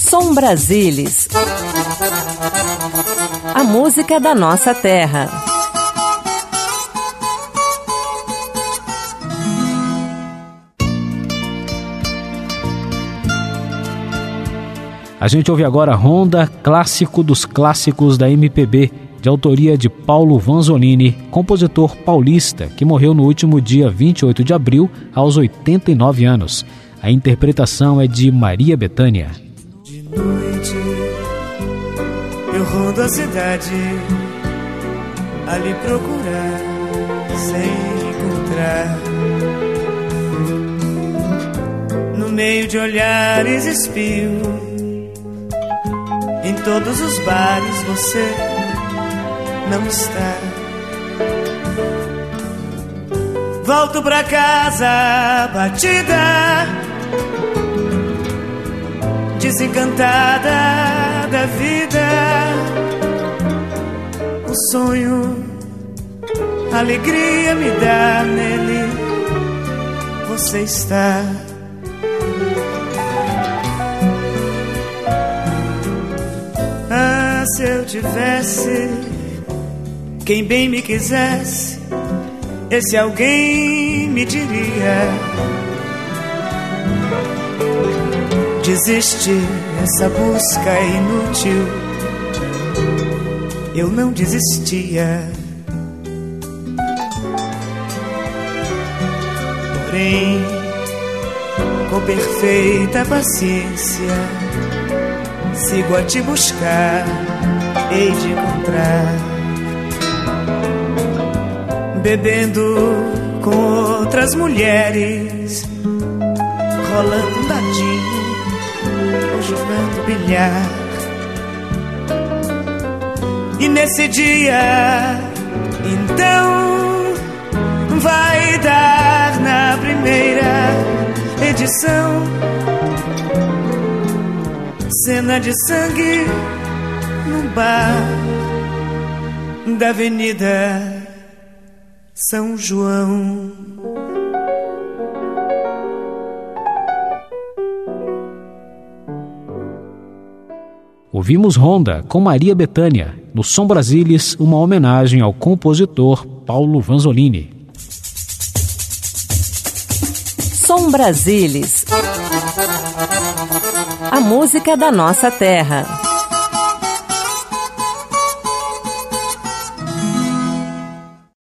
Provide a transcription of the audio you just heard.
Som Brasilis. A música da nossa terra. A gente ouve agora Ronda, clássico dos clássicos da MPB, de autoria de Paulo Vanzolini, compositor paulista, que morreu no último dia 28 de abril, aos 89 anos. A interpretação é de Maria Bethânia. De noite, eu rondo a cidade, a lhe procurar, sem encontrar. No meio de olhares espio, em todos os bares você não está. Volto pra casa batida, desencantada da vida. O sonho, alegria me dá, nele você está. Ah, se eu tivesse quem bem me quisesse, esse alguém me diria: desiste, essa busca é inútil. Eu não desistia. Porém, com perfeita paciência, sigo a te buscar, hei de encontrar. Bebendo com outras mulheres, rolando um dadinho ou jogando bilhar. E nesse dia, então, vai dar na primeira edição cena de sangue num bar da Avenida São João. Ouvimos Ronda com Maria Bethânia, no Som Brasilis, uma homenagem ao compositor Paulo Vanzolini. Som Brasilis. A música da nossa terra.